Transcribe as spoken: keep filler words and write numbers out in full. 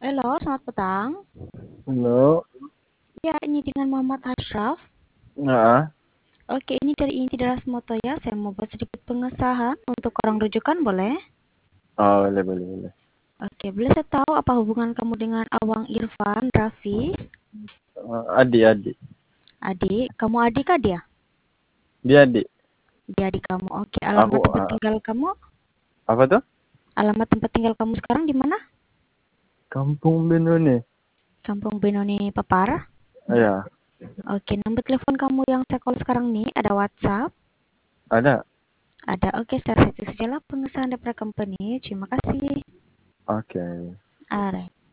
Halo, selamat petang. Halo. Ya, ini dengan Muhammad Ashraf. Nah, Oke, ini dari Inti Deras Moto ya. Saya mau buat sedikit pengesahan untuk orang rujukan, boleh? oh, boleh, boleh, boleh. Oke, boleh saya tahu apa hubungan kamu dengan Awang Irfan, Raffi? Uh, adik, adik. Adik, kamu adik kah dia? Dia adik. Dia adik kamu. Oke, Aku, alamat tempat uh, tinggal kamu? apa tuh? Alamat tempat tinggal kamu sekarang di mana? Kampung Benone. Kampung Benoni Papar. Ya, Oke, nomor telepon kamu yang saya call sekarang nih ada WhatsApp? ada. Ada. Oke, saya saja pengesahan daripada company. Terima kasih. Oke. Alright.